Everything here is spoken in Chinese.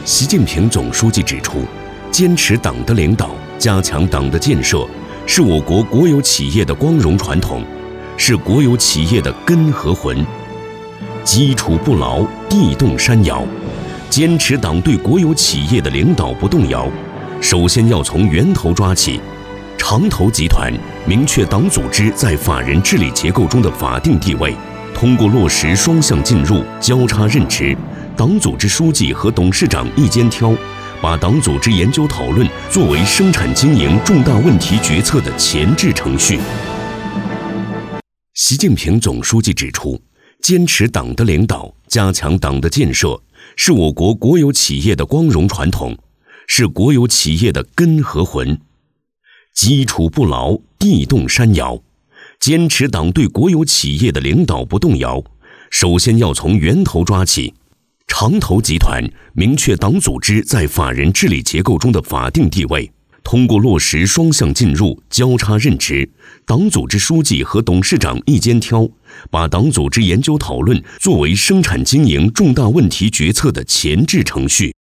习近平总书记指出，坚持党的领导，加强党的建设，是我国国有企业的光荣传统，是国有企业的根和魂。基础不牢，地动山摇。坚持党对国有企业的领导不动摇，首先要从源头抓起。长投集团明确党组织在法人治理结构中的法定地位，通过落实双向进入、交叉任职，党组织书记和董事长一肩挑，把党组织研究讨论作为生产经营重大问题决策的前置程序。习近平总书记指出，坚持党的领导，加强党的建设，是我国国有企业的光荣传统，是国有企业的根和魂。基础不牢，地动山摇。坚持党对国有企业的领导不动摇，首先要从源头抓起。长投集团明确党组织在法人治理结构中的法定地位，通过落实双向进入、交叉任职，党组织书记和董事长一肩挑，把党组织研究讨论作为生产经营重大问题决策的前置程序。